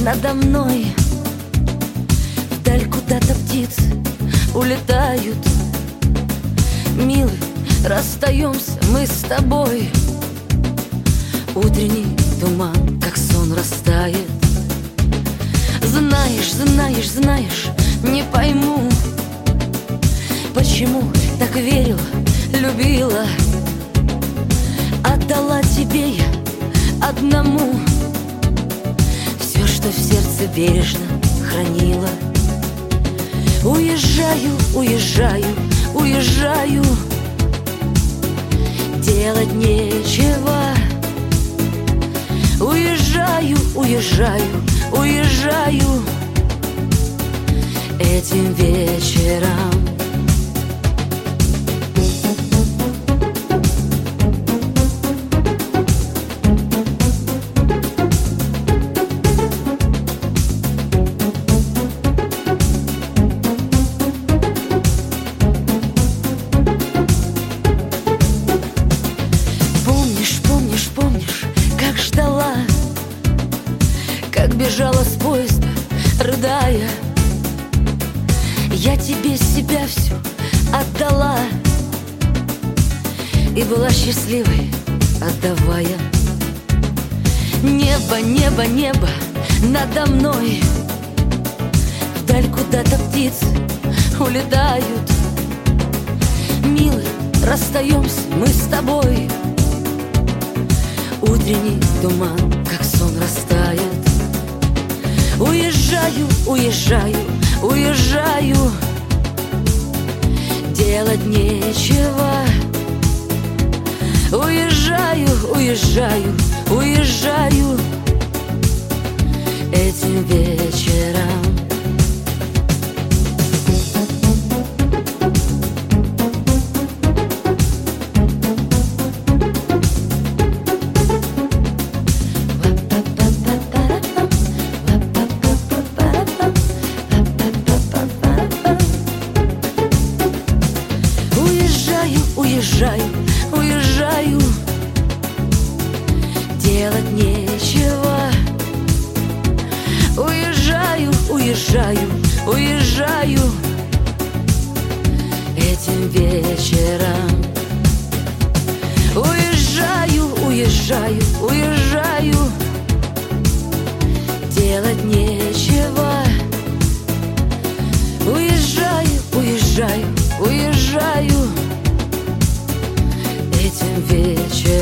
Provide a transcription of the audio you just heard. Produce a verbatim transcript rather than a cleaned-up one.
надо мной. Вдаль куда-то птицы улетают. Милый, расстаемся мы с тобой. Утренний туман, как сон, растает. Знаешь, знаешь, знаешь, не пойму, почему так верила, любила. Отдала тебе я одному все, что в сердце бережно хранила. Уезжаю, уезжаю, уезжаю, делать нечего. Уезжаю, уезжаю, уезжаю этим вечером. Помнишь, помнишь, помнишь, как ждала, как бежала с поезда, рыдая. Я тебе себя всю отдала и была счастливой, отдавая. Небо, небо, небо надо мной. Вдаль куда-то птицы улетают. Милый, расстаемся мы с тобой. Утренний туман, как сон, растает. Уезжаю, уезжаю, уезжаю, делать нечего. Уезжаю, уезжаю, уезжаю этим вечером. Уезжаю, уезжаю, делать нечего. Уезжаю, уезжаю, уезжаю этим вечером. Уезжаю, уезжаю, уезжаю, делать нечего. Уезжаю, уезжаю, уезжаю этим вечером.